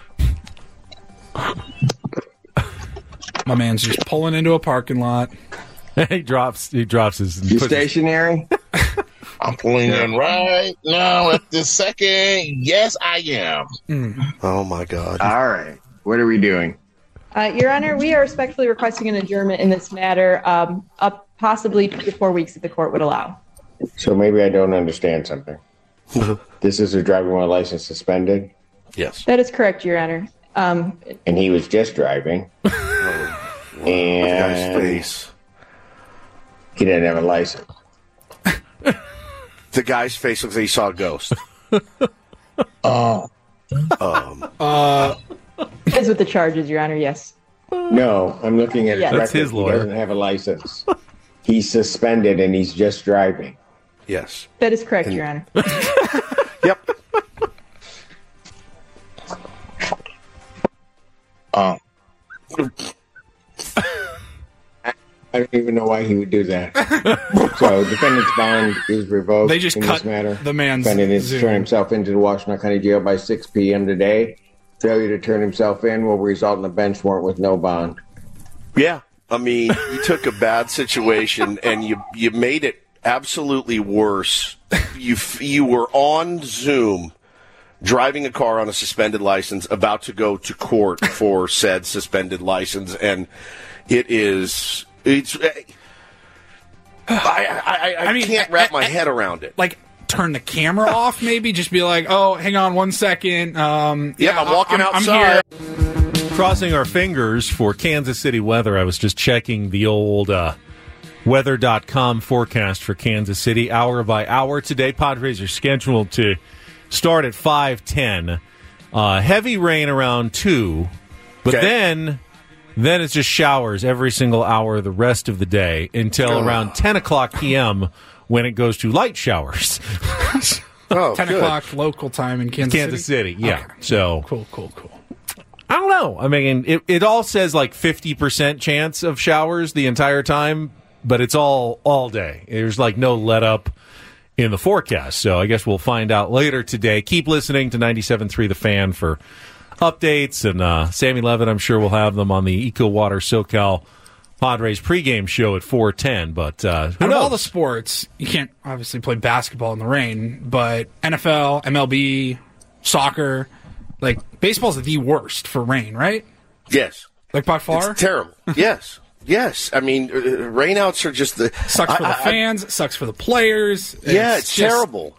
My man's just pulling into a parking lot. He drops his... You stationary? I'm pulling in right now at this second. Yes, I am. Oh, my God. All right. What are we doing? Your Honor, we are respectfully requesting an adjournment in this matter, up possibly 2 to 4 weeks if the court would allow. So maybe I don't understand something. This is a driving while license suspended? Yes. That is correct, Your Honor. And he was just driving. And face. He didn't have a license. The guy's face looks like he saw a ghost. Is with the charges, Your Honor, yes. No, I'm looking at his record. That's his lawyer. He doesn't have a license. He's suspended and he's just driving. Yes. That is correct, Your Honor. Yep. I don't even know why he would do that. So, defendant's bond is revoked. They just in cut this matter. the man's defendant is to Zoom. turn himself into the Washington County Jail by 6 p.m. today. Failure to turn himself in will result in a bench warrant with no bond. Yeah. I mean, you took a bad situation and you made it absolutely worse. You were on Zoom driving a car on a suspended license, about to go to court for said suspended license, and it's. I mean, can't wrap my head around it. Like, turn the camera off, maybe. Just be like, "Oh, hang on 1 second. I'm walking outside." I'm here. Crossing our fingers for Kansas City weather. I was just checking the old weather.com forecast for Kansas City hour by hour. Today, Padres are scheduled to start at 5:10. Heavy rain around 2, but then it's just showers every single hour the rest of the day until around 10 o'clock p.m. when it goes to light showers. 10 o'clock local time in Kansas City. Yeah. Okay. So cool. I don't know. I mean, it all says like 50% chance of showers the entire time, but it's all day. There's like no let up in the forecast. So I guess we'll find out later today. Keep listening to 97.3 The Fan for updates, and Sammy Levitt, I'm sure we'll have them on the Eco Water SoCal Padres pregame show at 4:10. But who Out knows? of all the sports, you can't obviously play basketball in the rain, but NFL, MLB, soccer, like baseball's the worst for rain, right? Yes. Like by far? It's terrible. Yes. I mean, rainouts are just sucks for the fans, sucks for the players. It's terrible.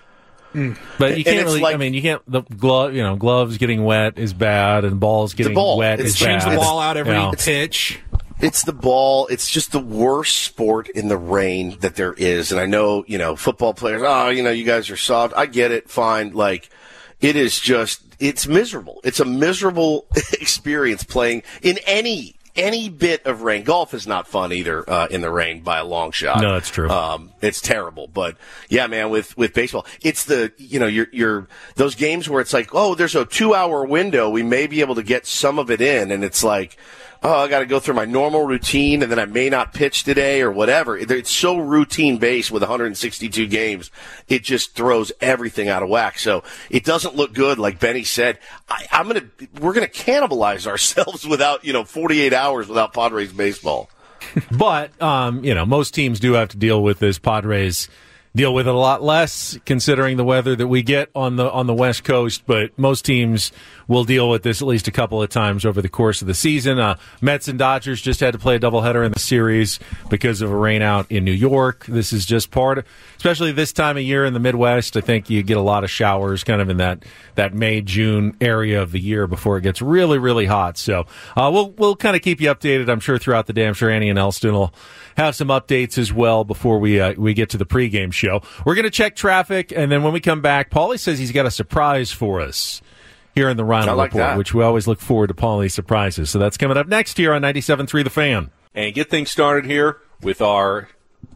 But you can't really. I mean, you can't. The gloves getting wet is bad, and balls getting wet is bad. Change the ball out every pitch. It's the ball. It's just the worst sport in the rain that there is. And I know, football players. You guys are soft. I get it. Fine. Like, it is just. It's miserable. It's a miserable experience playing in any bit of rain. Golf is not fun either in the rain by a long shot. No, that's true. It's terrible. But yeah, man, with baseball, it's the you're those games where it's like, oh, there's a 2-hour window. We may be able to get some of it in, and it's like, oh, I got to go through my normal routine, and then I may not pitch today or whatever. It's so routine based with 162 games, it just throws everything out of whack. So it doesn't look good, like Benny said. We're gonna cannibalize ourselves without 48 hours without Padres baseball. But most teams do have to deal with this. Padres deal with it a lot less, considering the weather that we get on the West Coast. But most teams will deal with this at least a couple of times over the course of the season. Mets and Dodgers just had to play a doubleheader in the series because of a rainout in New York. This is just part of, especially this time of year in the Midwest, I think you get a lot of showers kind of in that May, June area of the year before it gets really, really hot. So we'll kind of keep you updated, I'm sure, throughout the day. I'm sure Annie and Elston will have some updates as well before we get to the pregame show. We're going to check traffic, and then when we come back, Paulie says he's got a surprise for us here in the Rhino Report, which we always look forward to Paulie's surprises. So that's coming up next here on 97.3 The Fan. And get things started here with our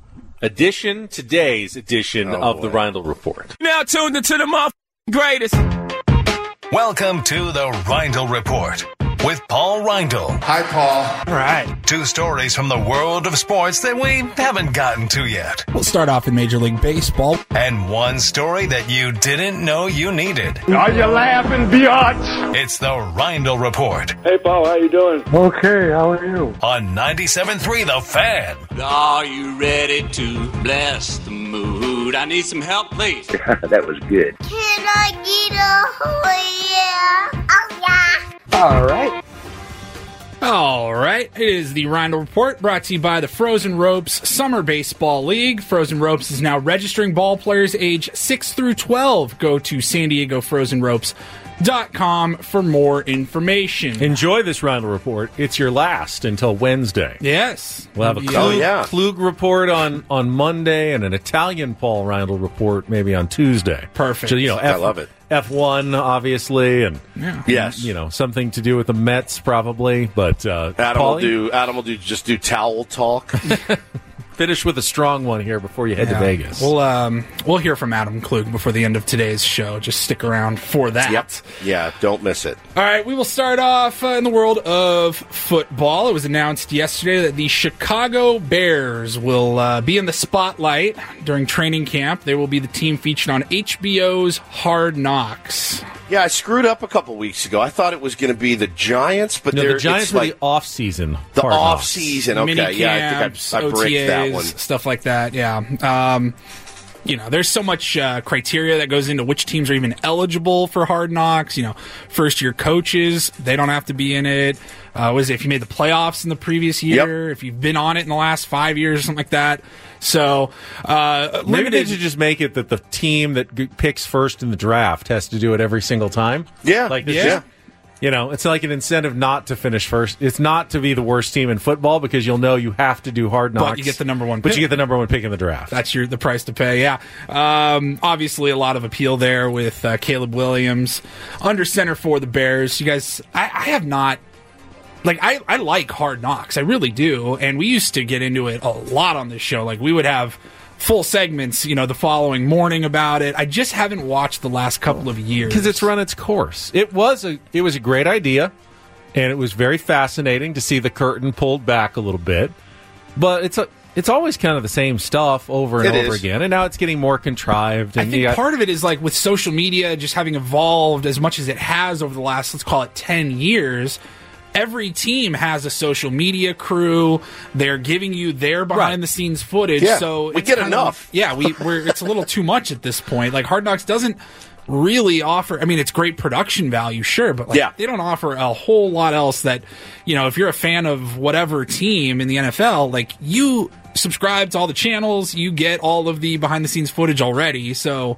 today's edition of the Rhino Report. Now tuned into the greatest. Welcome to the Reindl Report with Paul Reindl. Hi, Paul. All right. 2 stories from the world of sports that we haven't gotten to yet. We'll start off in Major League Baseball. And 1 story that you didn't know you needed. Are you laughing, biatch? It's the Reindl Report. Hey, Paul, how you doing? Okay, how are you? On 97.3 The Fan. Are you ready to bless the mood? I need some help, please. That was good. Can I get a oh yeah? Oh yeah. All right. It is the Rhino Report brought to you by the Frozen Ropes Summer Baseball League. Frozen Ropes is now registering ball players age 6 through 12. Go to SanDiegoFrozenRopes.com for more information. Enjoy this Rhino Report. It's your last until Wednesday. Yes. We'll have a Klug report on Monday and an Italian Paul Rhino report maybe on Tuesday. Perfect. So, I love it. F1, obviously, and yes, something to do with the Mets, probably. But Adam will do towel talk. Finish with a strong one here before you head to Vegas. We'll hear from Adam Klug before the end of today's show. Just stick around for that. Yep. Yeah, don't miss it. All right, we will start off in the world of football. It was announced yesterday that the Chicago Bears will be in the spotlight during training camp. They will be the team featured on HBO's Hard Knocks. Yeah, I screwed up a couple weeks ago. I thought it was going to be the Giants, but the Giants were the off-season. The off-season, okay. Mini camps, I break that one. Stuff like that, yeah. there's so much criteria that goes into which teams are even eligible for Hard Knocks. First-year coaches, they don't have to be in it. If you made the playoffs in the previous year, if you've been on it in the last 5 years or something like that. So, maybe they should just make it that the team that picks first in the draft has to do it every single time. Yeah. It's like an incentive not to finish first. It's not to be the worst team in football because you'll know you have to do Hard Knocks. But you get the number one pick. But you get the number one pick in the draft. That's the price to pay, yeah. Obviously, a lot of appeal there with Caleb Williams. Under center for the Bears. You guys, I have not... I like Hard Knocks. I really do. And we used to get into it a lot on this show. We would have full segments, the following morning about it. I just haven't watched the last couple of years. Because it's run its course. It was a great idea, and it was very fascinating to see the curtain pulled back a little bit. But it's always kind of the same stuff over and over again, and now it's getting more contrived. And I think part of it is with social media just having evolved as much as it has over the last, let's call it 10 years. Every team has a social media crew. They're giving you their behind-the-scenes footage. Yeah, so we get enough. It's a little too much at this point. Hard Knocks doesn't really offer... it's great production value, sure, but they don't offer a whole lot else that, if you're a fan of whatever team in the NFL, you subscribe to all the channels, you get all of the behind-the-scenes footage already, so...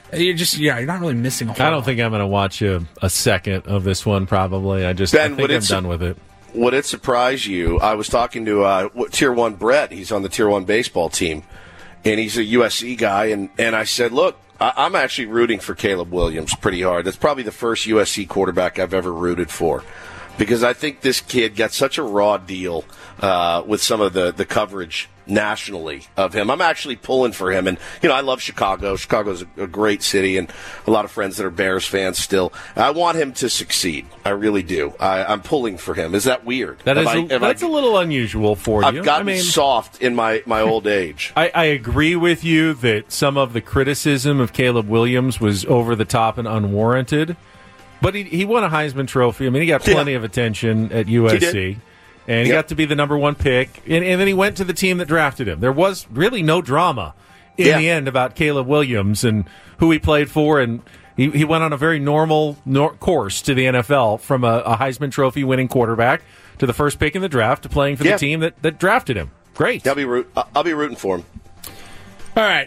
you're not really missing a whole lot. I don't think I'm going to watch a second of this one, probably. I think I'm done with it. Would it surprise you? I was talking to Tier 1 Brett. He's on the Tier 1 baseball team, and he's a USC guy. And I said, look, I'm actually rooting for Caleb Williams pretty hard. That's probably the first USC quarterback I've ever rooted for, because I think this kid got such a raw deal with some of the coverage nationally of him. I'm actually pulling for him, and I love Chicago. Chicago's a great city, and a lot of friends that are Bears fans still. I want him to succeed. I really do. I'm pulling for him. Is that weird? That's a little unusual for you. I've gotten soft in my old age. I agree with you that some of the criticism of Caleb Williams was over the top and unwarranted, but he won a Heisman Trophy. He got plenty of attention at USC. And he got to be the number one pick. And then he went to the team that drafted him. There was really no drama in the end about Caleb Williams and who he played for. And he went on a very normal course to the NFL, from a Heisman Trophy winning quarterback to the first pick in the draft to playing for the team that drafted him. Great. I'll be rooting for him. All right.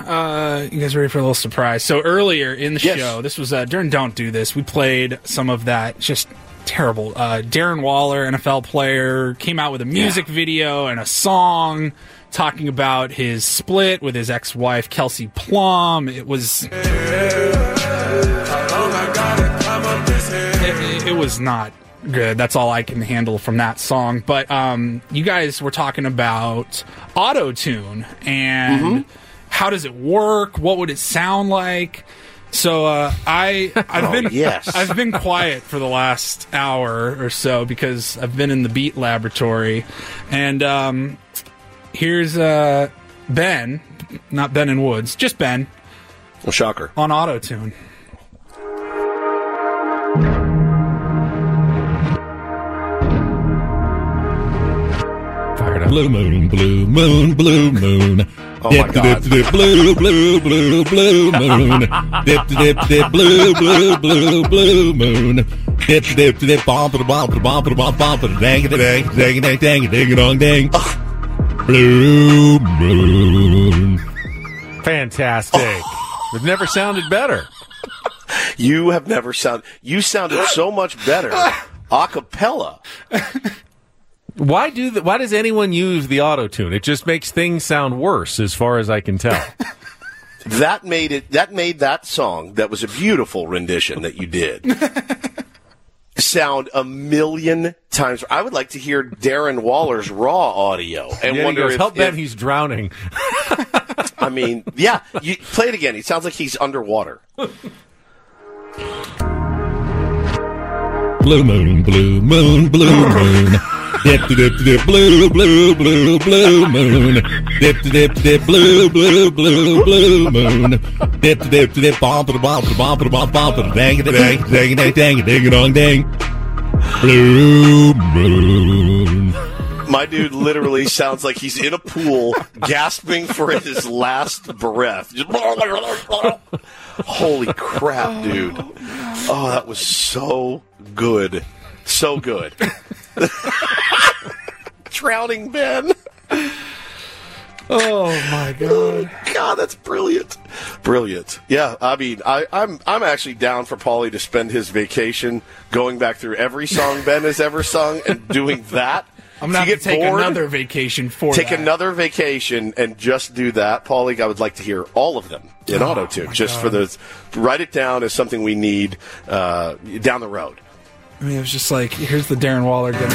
You guys ready for a little surprise? So earlier in the show, this was during Don't Do This, we played some of that just... terrible. Darren Waller, NFL player, came out with a music video and a song talking about his split with his ex-wife, Kelsey Plum. It was... It was not good. That's all I can handle from that song. But you guys were talking about auto-tune and how does it work? What would it sound like? So I've been quiet for the last hour or so because I've been in the Beat Laboratory, and here's Ben, not Ben and Woods, just Ben. Well, shocker. On auto-tune. Fired up. Blue moon, blue moon, blue moon. Oh my God. Dip, blue, blue, blue, blue moon. Dip, dip, dip, blue, blue, blue, blue moon. Dip, dip, dip, bump, bump, bump, bump, bump, dang, dang, dang, dang, dang, ding, dong, dang. Blue moon. Fantastic. We've never sounded better. You have never sounded. You sounded so much better a cappella. Why does anyone use the auto-tune? It just makes things sound worse, as far as I can tell. That made that song, that was a beautiful rendition that you did, sound a million times. I would like to hear Darren Waller's raw audio and wonder if help Ben, he's drowning. I mean, yeah, you play it again. He sounds like he's underwater. Blue moon, blue moon, blue moon. Dip, dip, dip, blue, blue, blue, blue moon. Dip, dip, dip, blue, blue, blue, blue moon. Dip, dip, dip, bump, bump, bump, bump, bump, dang, dang, dang, dang, dang, ding, dong, dang. Blue moon. My dude literally sounds like he's in a pool, gasping for his last breath. Just holy crap, dude. Oh, that was so good. So good. Drowning Ben. Oh my god! God, that's brilliant, brilliant. Yeah, I mean, I'm actually down for Paulie to spend his vacation going back through every song Ben has ever sung and doing that. I'm going to have to take another vacation another vacation and just do that. Paulie, I would like to hear all of them in auto-tune, just for the write it down as something we need down the road. I mean, it was just like, here's the Darren Waller guy.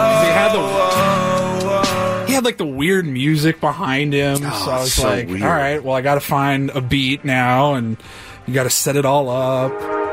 He had like the weird music behind him, so I was like, weird. All right, well, I got to find a beat now, and you got to set it all up.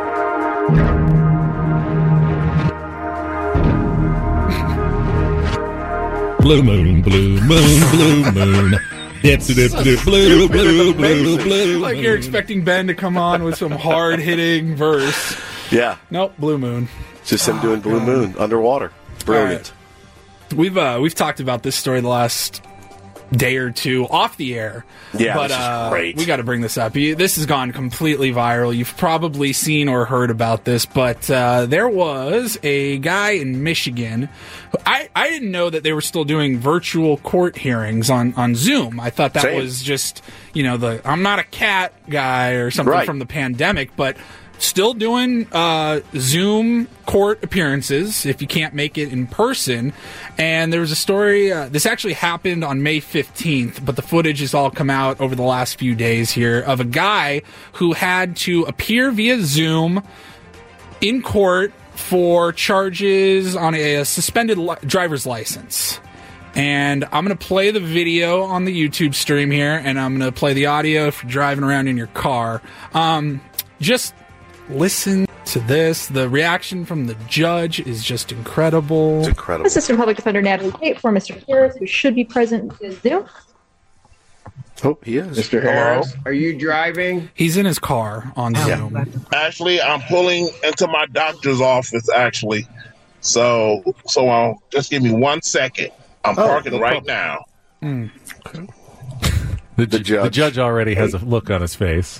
Blue moon, blue moon, blue moon. Dip, dip, dip, blue, blue, blue, blue. Like you're expecting Ben to come on with some hard-hitting verse. Yeah. Nope, Blue Moon. Just him doing Blue Moon underwater. Brilliant. Right. We've talked about this story the last day or two off the air. Yeah, but this is great. We got to bring this up. This has gone completely viral. You've probably seen or heard about this, but there was a guy in Michigan. I didn't know that they were still doing virtual court hearings on Zoom. I thought that was just, the I'm not a cat guy or something from the pandemic, but still doing Zoom court appearances if you can't make it in person. And there was a story, this actually happened on May 15th, but the footage has all come out over the last few days here, of a guy who had to appear via Zoom in court for charges on a suspended driver's license. And I'm going to play the video on the YouTube stream here, and I'm going to play the audio if you're driving around in your car. Just listen to this. The reaction from the judge is just incredible. It's incredible. Assistant Public Defender Natalie Tate for Mr. Harris, who should be present via Zoom. Oh, he is. Mr. Harris, are you driving? He's in his car on Zoom. Actually, I'm pulling into my doctor's office, actually. So just give me 1 second. I'm parking right now. Okay. The judge already has a look on his face.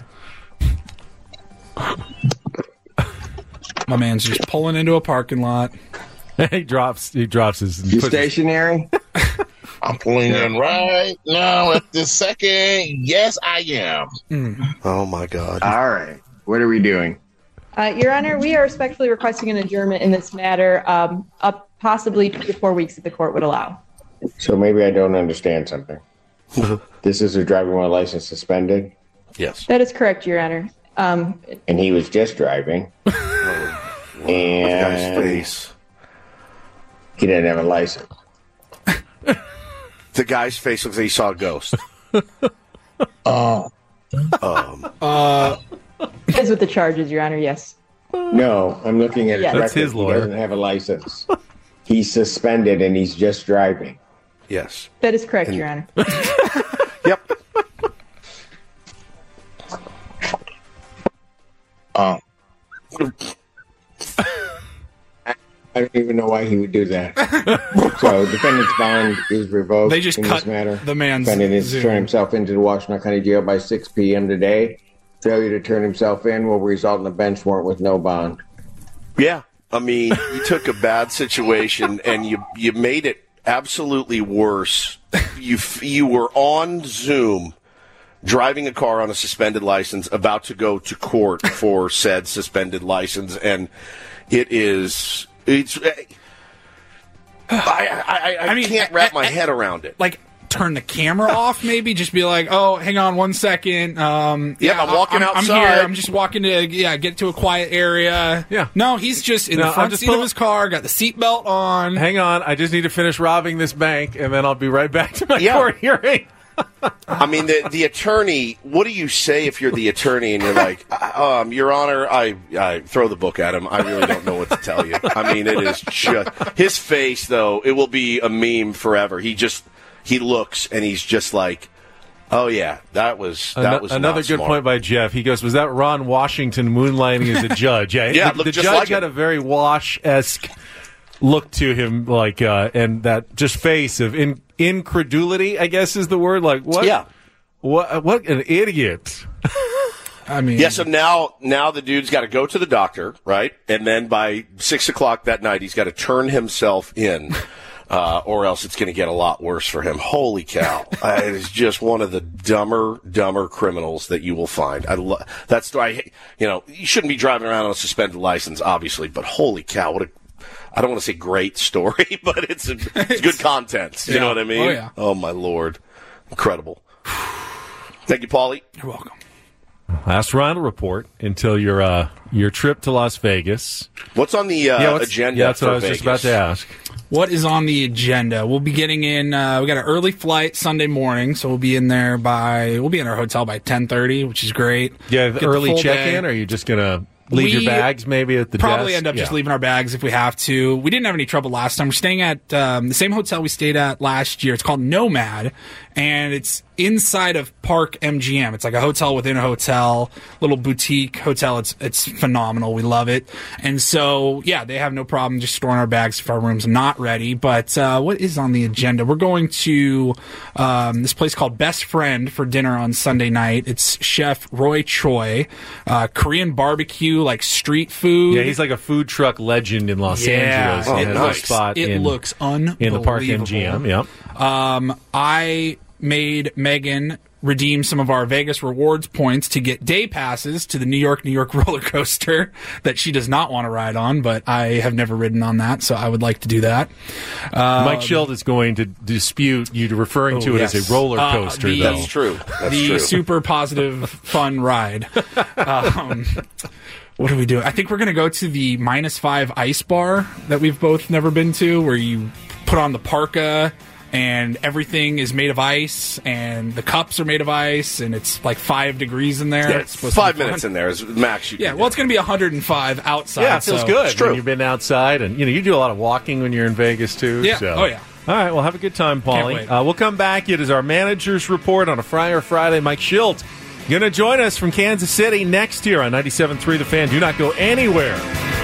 My man's just pulling into a parking lot. He drops his... You stationary? I'm pulling in right now at this second. Yes, I am. Oh, my God. All right. What are we doing? Your Honor, we are respectfully requesting an adjournment in this matter, up possibly 2 to 4 weeks if the court would allow. So maybe I don't understand something. This is a driving while license suspended? Yes. That is correct, Your Honor. And he was just driving. And guy's face. He didn't have a license. The guy's face looks like he saw a ghost. Is with the charges, Your Honor, yes. No, I'm looking at his record. That's his lawyer. He doesn't have a license. He's suspended and he's just driving. Yes. That is correct, Your Honor. Yep. I don't even know why he would do that. So, defendant's bond is revoked. They just in cut this matter. the man's Defendant is Zoom. turn himself into the Washington County Jail by 6 p.m. today. Failure to turn himself in will result in a bench warrant with no bond. Yeah. I mean, you took a bad situation and you made it absolutely worse. You were on Zoom driving a car on a suspended license, about to go to court for said suspended license, and it's I can't wrap my head around it. Like, turn the camera off, maybe? Just be like, oh, hang on 1 second. I'm walking outside. I'm here. I'm just walking to get to a quiet area. Yeah. No, he's just in the front seat of his car, got the seatbelt on. Hang on, I just need to finish robbing this bank, and then I'll be right back to my court hearing. I mean, the attorney, what do you say if you're the attorney and you're like, Your Honor, I throw the book at him. I really don't know what to tell you. I mean, it is just, his face, though, it will be a meme forever. He looks and he's just like, oh, yeah, that was another good smart. point by Jeff. He goes, was that Ron Washington moonlighting as a judge? Yeah, the just judge like had him. a very Wash-esque look to him like, and that just face of incredulity, I guess is the word. Like, what? Yeah. What an idiot. I mean, yeah. So now the dude's got to go to the doctor, right? And then by 6 o'clock that night, he's got to turn himself in, or else it's going to get a lot worse for him. Holy cow! It is just one of the dumber criminals that you will find. That's why, you shouldn't be driving around on a suspended license, obviously. But holy cow, I don't want to say great story, but it's good content. You know what I mean? Oh, yeah. Oh my Lord, incredible. Thank you, Paulie. You're welcome. Last Rhino report until your trip to Las Vegas. What's on the agenda? Yeah, that's what I was Vegas? just about to ask. What is on the agenda? We'll be getting in. We got an early flight Sunday morning, so we'll be in our hotel by 10:30, which is great. Yeah, the early check-in. Or are you just gonna leave your bags maybe at the probably desk? End up just leaving our bags if we have to. We didn't have any trouble last time. We're staying at the same hotel we stayed at last year. It's called Nomad, and it's inside of Park MGM. It's like a hotel within a hotel, little boutique hotel. It's phenomenal. We love it. And so, yeah, they have no problem just storing our bags if our room's not ready. But what is on the agenda? We're going to this place called Best Friend for dinner on Sunday night. It's Chef Roy Choi, Korean barbecue, like street food. Yeah, he's like a food truck legend in Los Angeles. Oh, he has nice. a spot It looks unbelievable. in the Park MGM. Yep. I made Megan redeem some of our Vegas rewards points to get day passes to the New York roller coaster that she does not want to ride on, but I have never ridden on that, so I would like to do that. Mike Schild is going to dispute you referring to it as a roller coaster, though. That's true. Super positive, fun ride. What do we do? I think we're going to go to the -5 ice bar that we've both never been to, where you put on the parka and everything is made of ice, and the cups are made of ice, and it's like 5 degrees in there. Yeah, it's supposed 5 to be minutes fun. in there is max. It's going to be 105 outside. Yeah, it feels good. It's true. When you've been outside, and you do a lot of walking when you're in Vegas too. Yeah. So. Oh yeah. All right, well, have a good time, Paulie. We'll come back. It is our manager's report on a Friday. Mike Schild going to join us from Kansas City next year on 97.3 The Fan. Do not go anywhere.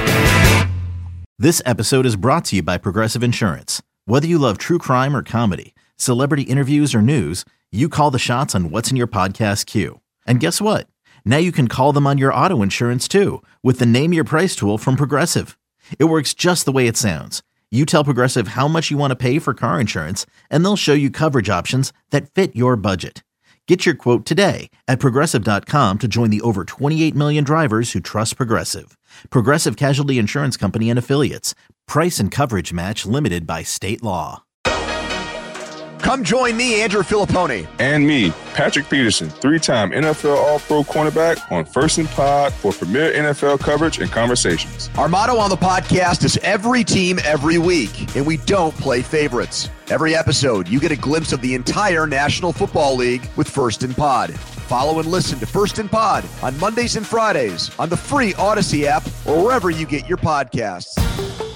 This episode is brought to you by Progressive Insurance. Whether you love true crime or comedy, celebrity interviews or news, you call the shots on what's in your podcast queue. And guess what? Now you can call them on your auto insurance too with the Name Your Price tool from Progressive. It works just the way it sounds. You tell Progressive how much you want to pay for car insurance, and they'll show you coverage options that fit your budget. Get your quote today at Progressive.com to join the over 28 million drivers who trust Progressive. Progressive Casualty Insurance Company and Affiliates. Price and coverage match limited by state law. Come join me, Andrew Filippone. And me, Patrick Peterson, 3-time NFL All-Pro cornerback on First and Pod for premier NFL coverage and conversations. Our motto on the podcast is every team, every week, and we don't play favorites. Every episode, you get a glimpse of the entire National Football League with First and Pod. Follow and listen to First and Pod on Mondays and Fridays on the free Odyssey app or wherever you get your podcasts.